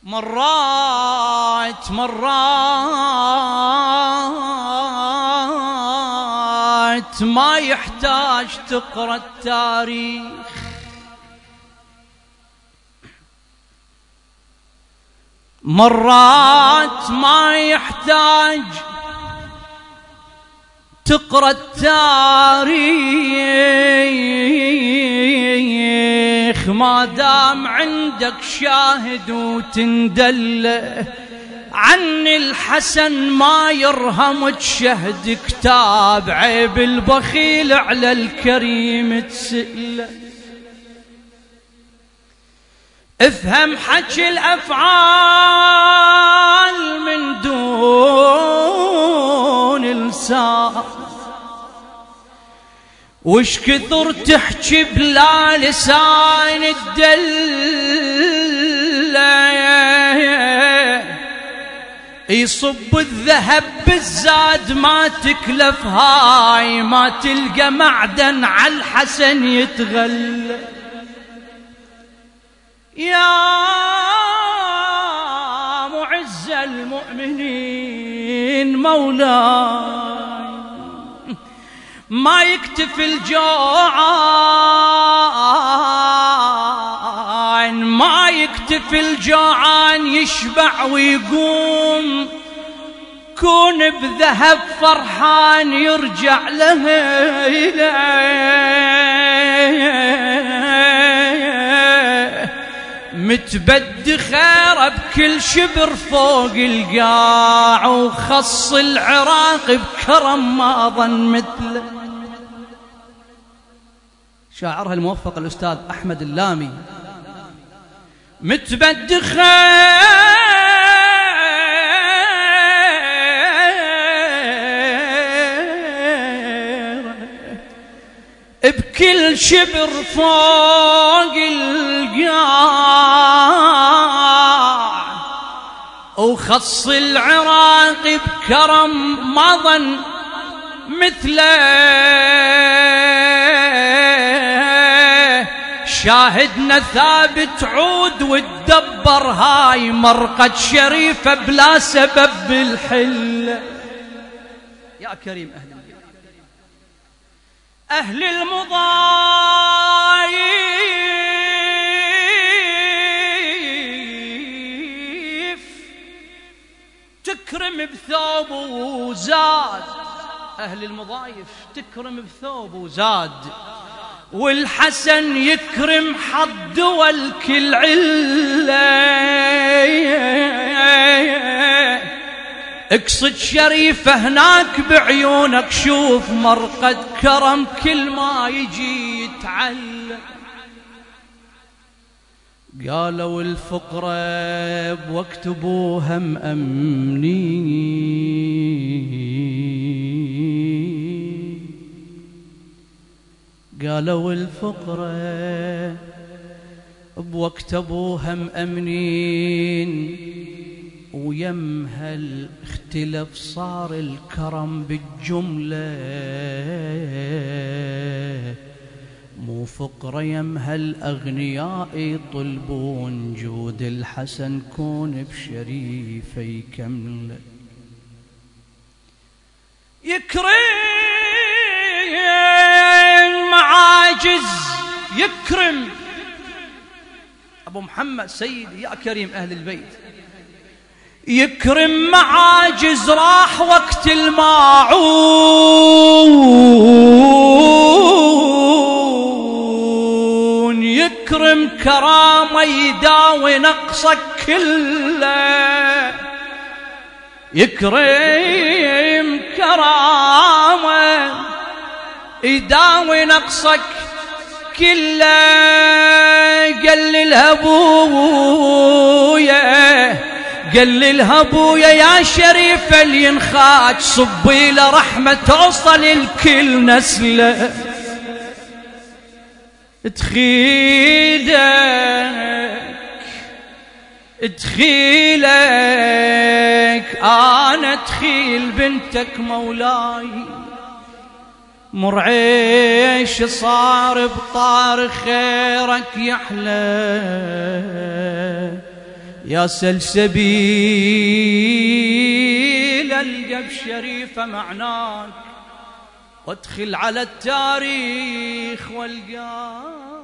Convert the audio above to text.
مرات ما يحتاج تقرأ التاريخ، مرات ما يحتاج تقرأ التاريخ، ما دام عندك شاهد وتندل عن الحسن ما يرهم تشهد كتاب، عيب البخيل على الكريم تسأله. افهم حكي الأفعال من دون لسان، وش كثر تحكي بلا لسان الدل، يصب الذهب بالزاد ما تكلف، هاي ما تلقى معدن على الحسن يتغلى. يا معز المؤمنين مولاي، ما يكتفي الجوعان، ما يكتفي الجوعان يشبع ويقوم، كون بذهب فرحان يرجع له متبدي خيره بكل شبر فوق القاع، وخص العراق بكرم ما ظن مثله. شاعرها الموفق الأستاذ أحمد اللامي. متبدي خير بكل شبر فوق القاع، وخص العراق بكرم ما ظن مثله. شاهدنا ثابت عود وتدبر، هاي مرقة شريفة بلا سبب بالحلة. يا كريم أهل المضايف تكرم بثوب وزاد، أهل المضايف تكرم بثوب وزاد، والحسن يكرم حد والكل علة. اقصد شريفة هناك بعيونك، شوف مرقد كرم كل ما يجي يتعلم. قالوا الفقراء بوقت ابوها مأمنين، قالوا الفقراء بوقت ابوها مأمنين، ويمها الاختلاف صار الكرم بالجملة، مو فقرة يمها الأغنياء يطلبون جود الحسن كون بشريفة يكمله. يكرم معاجز، يكرم أبو محمد سيدي يا كريم أهل البيت، يكرم معاجز راح وقت الماعون، يكرم كرامة يداوي نقصك كله، يكرم كرامة يداوي نقصك كله. قللها ابويا، قللها ابويا يا شريف اللي ينخاج، صبي له رحمة توصل الكل نسله. تخيلك انا تخيل بنتك مولاي، مرعيش صار بطار خيرك يحلى، يا سلسبيل القى بشريفة معناك، وادخل على التاريخ والقاك